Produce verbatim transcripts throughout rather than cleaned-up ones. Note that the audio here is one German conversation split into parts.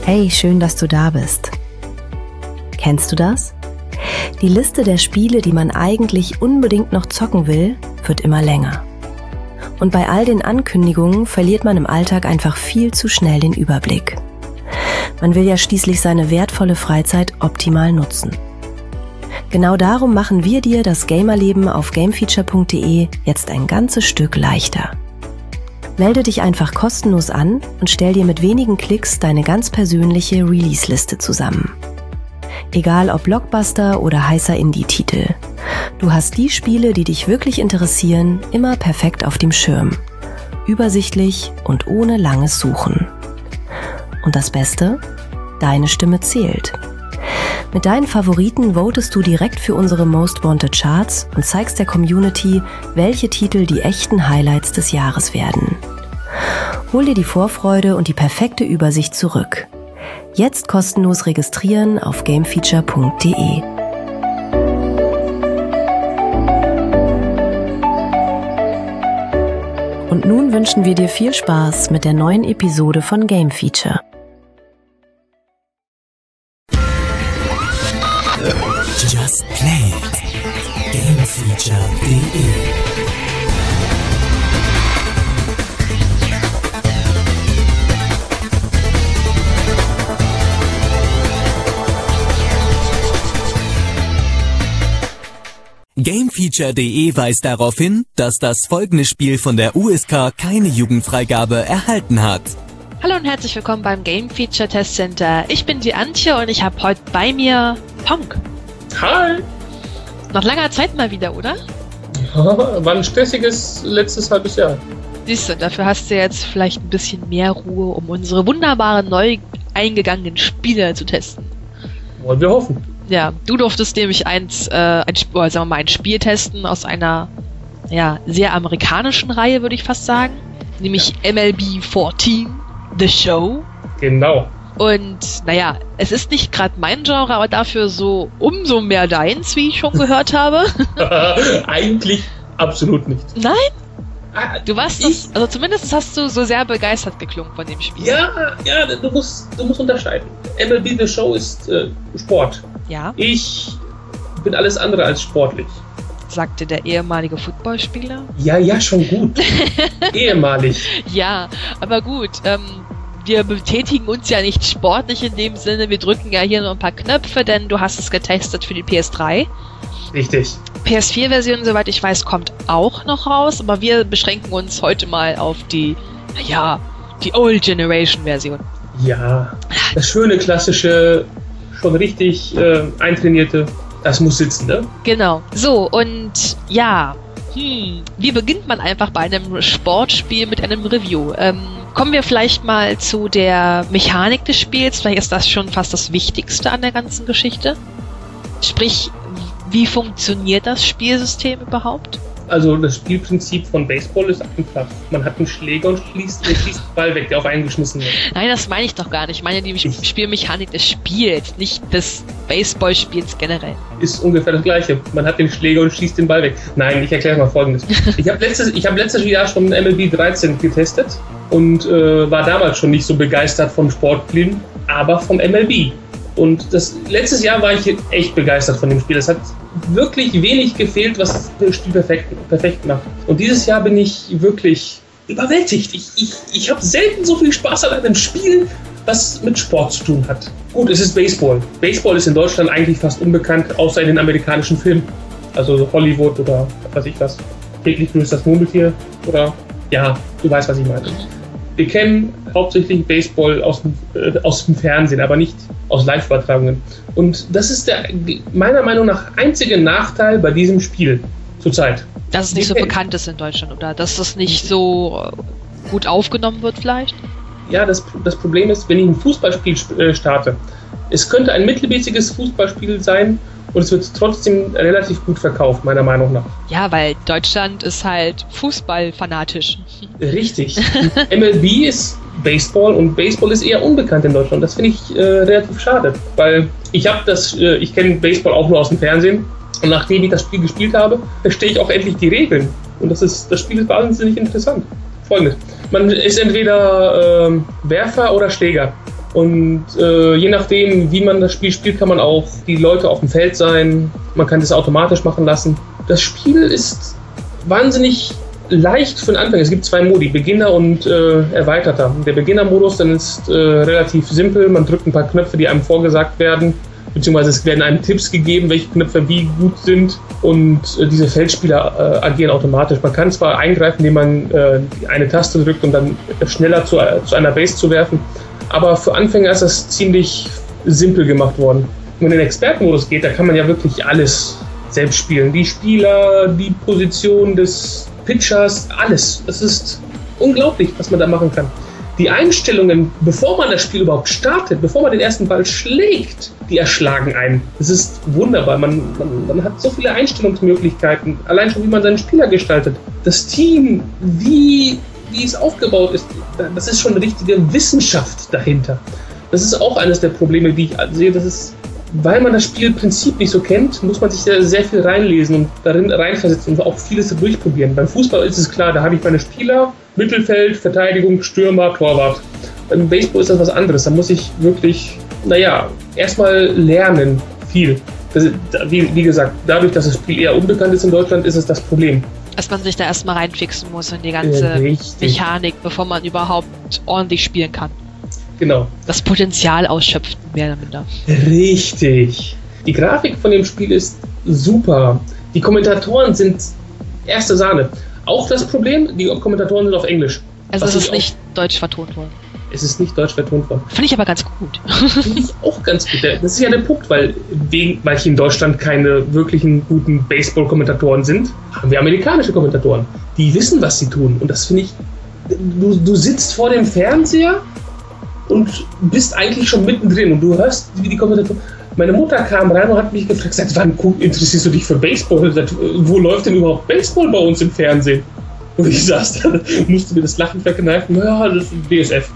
Hey, schön, dass du da bist. Kennst du das? Die Liste der Spiele, die man eigentlich unbedingt noch zocken will, wird immer länger. Und bei all den Ankündigungen verliert man im Alltag einfach viel zu schnell den Überblick. Man will ja schließlich seine wertvolle Freizeit optimal nutzen. Genau darum machen wir dir das Gamerleben auf gamefeature punkt de jetzt ein ganzes Stück leichter. Melde dich einfach kostenlos an und stell dir mit wenigen Klicks deine ganz persönliche Release-Liste zusammen. Egal ob Blockbuster oder heißer Indie-Titel. Du hast die Spiele, die dich wirklich interessieren, immer perfekt auf dem Schirm. Übersichtlich und ohne langes Suchen. Und das Beste? Deine Stimme zählt. Mit deinen Favoriten votest du direkt für unsere Most Wanted Charts und zeigst der Community, welche Titel die echten Highlights des Jahres werden. Hol dir die Vorfreude und die perfekte Übersicht zurück. Jetzt kostenlos registrieren auf gamefeature punkt de. Und nun wünschen wir dir viel Spaß mit der neuen Episode von Game Feature. Just Play it. gamefeature punkt de. gamefeature punkt de weist darauf hin, dass das folgende Spiel von der U S K keine Jugendfreigabe erhalten hat. Hallo und herzlich willkommen beim Game Feature Test Center. Ich bin die Antje und ich habe heute bei mir Ponk. Hi! Nach langer Zeit mal wieder, oder? Ja, war ein stressiges letztes halbes Jahr. Siehst du, dafür hast du jetzt vielleicht ein bisschen mehr Ruhe, um unsere wunderbaren, neu eingegangenen Spiele zu testen. Wollen wir hoffen. Ja, du durftest nämlich eins, äh, ein, oder sagen wir mal, ein Spiel testen aus einer ja, sehr amerikanischen Reihe, würde ich fast sagen. Nämlich ja. M L B vierzehn, The Show. Genau. Und naja, es ist nicht gerade mein Genre, aber dafür so umso mehr deins, wie ich schon gehört habe. Eigentlich absolut nicht. Nein? Du warst doch, also zumindest hast du so sehr begeistert geklungen von dem Spiel. Ja, ja, du musst, du musst unterscheiden. M L B The Show ist äh, Sport. Ja. Ich bin alles andere als sportlich. Sagte der ehemalige Footballspieler. Ja, ja, schon gut. Ehemalig. Ja, aber gut, ähm, wir betätigen uns ja nicht sportlich in dem Sinne, wir drücken ja hier nur ein paar Knöpfe, denn du hast es getestet für die P S drei. Richtig. P S vier Version, soweit ich weiß, kommt auch noch raus, aber wir beschränken uns heute mal auf die, naja, die Old Generation Version. Ja, das schöne, klassische, schon richtig äh, eintrainierte, das muss sitzen, ne? Genau. So, und ja, hm, wie beginnt man einfach bei einem Sportspiel mit einem Review? Ähm, kommen wir vielleicht mal zu der Mechanik des Spiels, vielleicht ist das schon fast das Wichtigste an der ganzen Geschichte. Sprich, wie funktioniert das Spielsystem überhaupt? Also das Spielprinzip von Baseball ist einfach. Man hat einen Schläger und schließt, schießt den Ball weg, der auf einen geschmissen wird. Nein, das meine ich doch gar nicht. Ich meine die Spielmechanik des Spiels, nicht des Baseballspiels generell. Ist ungefähr das Gleiche. Man hat den Schläger und schießt den Ball weg. Nein, ich erkläre mal Folgendes. Ich habe letztes, ich hab letztes Jahr schon M L B dreizehn getestet und äh, war damals schon nicht so begeistert vom Sportspielen, aber vom M L B. Und das, letztes Jahr war ich echt begeistert von dem Spiel. Es hat wirklich wenig gefehlt, was das Spiel perfekt, perfekt macht. Und dieses Jahr bin ich wirklich überwältigt. Ich, ich, ich habe selten so viel Spaß an einem Spiel, was mit Sport zu tun hat. Gut, es ist Baseball. Baseball ist in Deutschland eigentlich fast unbekannt, außer in den amerikanischen Filmen. Also Hollywood oder was weiß ich was. Täglich grüßt das Murmeltier oder ja, du weißt, was ich meine. Wir kennen hauptsächlich Baseball aus dem, äh, aus dem Fernsehen, aber nicht aus Live-Übertragungen. Und das ist der meiner Meinung nach einzige Nachteil bei diesem Spiel zurzeit. Dass es nicht so bekannt ist in Deutschland oder dass es nicht so gut aufgenommen wird vielleicht? Ja, das, das Problem ist, wenn ich ein Fußballspiel äh, starte, es könnte ein mittelmäßiges Fußballspiel sein und es wird trotzdem relativ gut verkauft, meiner Meinung nach. Ja, weil Deutschland ist halt fußballfanatisch. Richtig. M L B ist Baseball und Baseball ist eher unbekannt in Deutschland. Das finde ich äh, relativ schade, weil ich habe das, äh, ich kenne Baseball auch nur aus dem Fernsehen und nachdem ich das Spiel gespielt habe, verstehe ich auch endlich die Regeln und das ist, das Spiel ist wahnsinnig interessant. Folgendes: Man ist entweder äh, Werfer oder Schläger Und äh, je nachdem, wie man das Spiel spielt, kann man auch die Leute auf dem Feld sein. Man kann das automatisch machen lassen. Das Spiel ist wahnsinnig leicht für den Anfang. Es gibt zwei Modi, Beginner und äh, Erweiterter. Der Beginner-Modus dann ist äh, relativ simpel. Man drückt ein paar Knöpfe, die einem vorgesagt werden. Beziehungsweise es werden einem Tipps gegeben, welche Knöpfe wie gut sind. Und äh, diese Feldspieler äh, agieren automatisch. Man kann zwar eingreifen, indem man äh, eine Taste drückt, um dann schneller zu, äh, zu einer Base zu werfen. Aber für Anfänger ist das ziemlich simpel gemacht worden. Wenn man in den Expertenmodus geht, da kann man ja wirklich alles selbst spielen. Die Spieler, die Position des Pitchers, alles. Es ist unglaublich, was man da machen kann. Die Einstellungen, bevor man das Spiel überhaupt startet, bevor man den ersten Ball schlägt, die erschlagen einen. Das ist wunderbar. Man, man, man hat so viele Einstellungsmöglichkeiten. Allein schon, wie man seinen Spieler gestaltet. Das Team, wie... wie es aufgebaut ist, das ist schon eine richtige Wissenschaft dahinter. Das ist auch eines der Probleme, die ich sehe. Das ist, weil man das Spielprinzip nicht so kennt, muss man sich sehr, sehr viel reinlesen und darin reinversetzen und auch vieles durchprobieren. Beim Fußball ist es klar, da habe ich meine Spieler, Mittelfeld, Verteidigung, Stürmer, Torwart. Beim Baseball ist das was anderes. Da muss ich wirklich, naja, erstmal lernen, viel. Das, wie, wie gesagt, dadurch, dass das Spiel eher unbekannt ist in Deutschland, ist es das Problem. Dass man sich da erstmal reinfixen muss in die ganze Richtig. Mechanik, bevor man überhaupt ordentlich spielen kann. Genau. Das Potenzial ausschöpft, mehr oder minder. Richtig. Die Grafik von dem Spiel ist super. Die Kommentatoren sind erste Sahne. Auch das Problem, die Kommentatoren sind auf Englisch. Also es ist nicht deutsch vertont worden. Es ist nicht deutsch vertont worden. Finde ich aber ganz gut. Finde ich auch ganz gut. Das ist ja der Punkt, weil, wegen, weil hier in Deutschland keine wirklichen guten Baseball-Kommentatoren sind, haben wir amerikanische Kommentatoren. Die wissen, was sie tun. Und das finde ich, du, du sitzt vor dem Fernseher und bist eigentlich schon mittendrin und du hörst, wie die Kommentatoren... Meine Mutter kam rein und hat mich gefragt, seit wann interessierst du dich für Baseball? Seit, wo läuft denn überhaupt Baseball bei uns im Fernsehen? Und ich saß da, musste mir das Lachen verkneifen, ja, das ist B S F.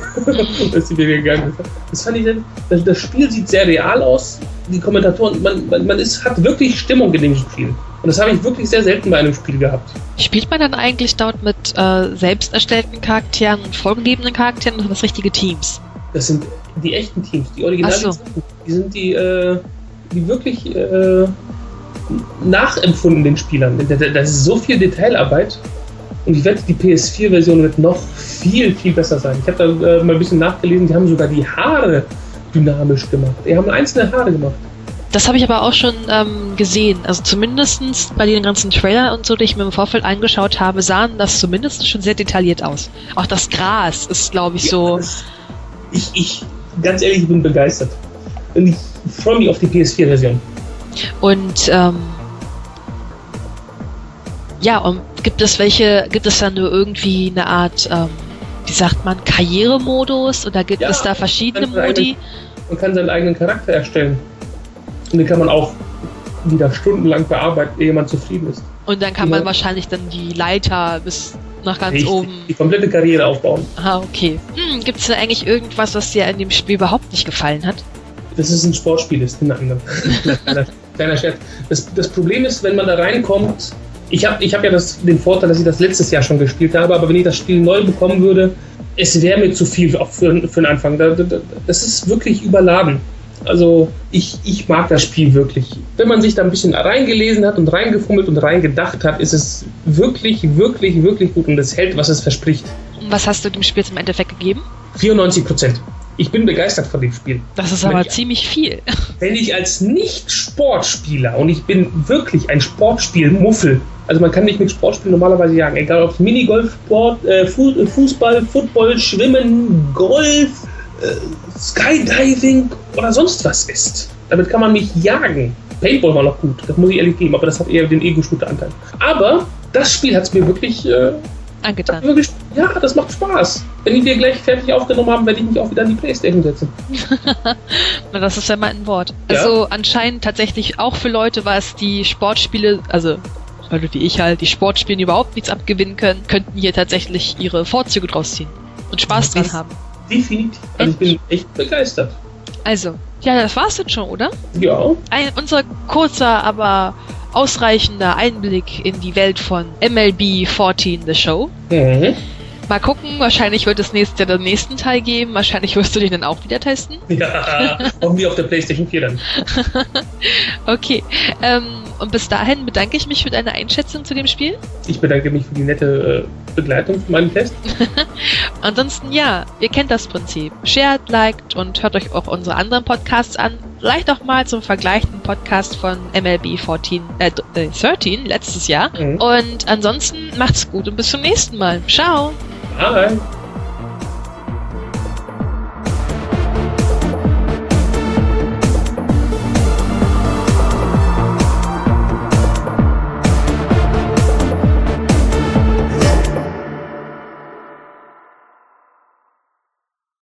Dass sie wieder gegangen ist. Das fand ich dann, das, das Spiel sieht sehr real aus. Die Kommentatoren, man, man, man ist, hat wirklich Stimmung in dem Spiel. Und das habe ich wirklich sehr selten bei einem Spiel gehabt. Spielt man dann eigentlich dort mit äh, selbst erstellten Charakteren und vorgegebenen Charakteren oder sind das richtige Teams? Das sind die echten Teams, die originalen. So. Die sind die, äh, die wirklich äh, nachempfunden den Spielern. Das ist so viel Detailarbeit. Und ich wette, die P S vier Version wird noch viel, viel besser sein. Ich habe da äh, mal ein bisschen nachgelesen, die haben sogar die Haare dynamisch gemacht. Die haben einzelne Haare gemacht. Das habe ich aber auch schon ähm, gesehen. Also zumindest bei den ganzen Trailern und so, die ich mir im Vorfeld angeschaut habe, sahen das zumindest schon sehr detailliert aus. Auch das Gras ist, glaube ich, ja, so... Das, ich, ich, ganz ehrlich, ich bin begeistert. Und ich freue mich auf die P S vier Version. Und, ähm... ja, und gibt es welche, gibt es da nur irgendwie eine Art, ähm, wie sagt man, Karrieremodus oder gibt ja, es da verschiedene man Modi? Eigenen, man kann seinen eigenen Charakter erstellen. Und den kann man auch wieder stundenlang bearbeiten, ehe man zufrieden ist. Und dann kann ja. man wahrscheinlich dann die Leiter bis nach ganz Richtig, oben... die komplette Karriere aufbauen. Ah, okay. Hm, gibt es da eigentlich irgendwas, was dir in dem Spiel überhaupt nicht gefallen hat? Das ist ein Sportspiel, ist ein kleiner, kleiner Scherz. Das, das Problem ist, wenn man da reinkommt... Ich habe ich hab ja das, den Vorteil, dass ich das letztes Jahr schon gespielt habe, aber wenn ich das Spiel neu bekommen würde, es wäre mir zu viel auch für, für den Anfang. Das ist wirklich überladen. Also ich, ich mag das Spiel wirklich. Wenn man sich da ein bisschen reingelesen hat und reingefummelt und reingedacht hat, ist es wirklich, wirklich, wirklich gut und es hält, was es verspricht. Was hast du dem Spiel zum Endeffekt gegeben? vierundneunzig Prozent. Ich bin begeistert von dem Spiel. Das ist aber ich, ziemlich viel. Wenn ich als Nicht-Sportspieler, und ich bin wirklich ein Sportspiel-Muffel, also man kann nicht mit Sportspielen normalerweise jagen, egal ob es Minigolf, Sport, äh, Fußball, Football, Schwimmen, Golf, äh, Skydiving oder sonst was ist. Damit kann man mich jagen. Paintball war noch gut, das muss ich ehrlich geben, aber das hat eher den Ego-Shooter-Anteil. Aber das Spiel hat es mir wirklich... Äh, angetan. Wirklich, ja, das macht Spaß. Wenn wir gleich fertig aufgenommen haben, werde ich mich auch wieder an die Playstation setzen. Na, das ist ja mal ein Wort. Ja. Also anscheinend tatsächlich auch für Leute, was die Sportspiele, also Leute wie ich halt, die Sportspielen überhaupt nichts abgewinnen können, könnten hier tatsächlich ihre Vorzüge draus ziehen und Spaß dran haben. Definitiv. Also ich bin echt begeistert. Also, ja, das war's jetzt schon, oder? Ja. Ein, unser kurzer, aber ausreichender Einblick in die Welt von M L B vierzehn The Show. Mhm. Mal gucken, wahrscheinlich wird es nächstes Jahr den nächsten Teil geben. Wahrscheinlich wirst du den dann auch wieder testen. Ja, hoffentlich auf der PlayStation vier dann. Okay, ähm, und bis dahin bedanke ich mich für deine Einschätzung zu dem Spiel. Ich bedanke mich für die nette äh, Begleitung für meinen Test. Ansonsten ja, ihr kennt das Prinzip. Shared, liked und hört euch auch unsere anderen Podcasts an. Vielleicht auch mal zum Vergleich den Podcast von M L B vierzehn, äh, dreizehn letztes Jahr. Mhm. Und ansonsten macht's gut und bis zum nächsten Mal. Ciao! Bye!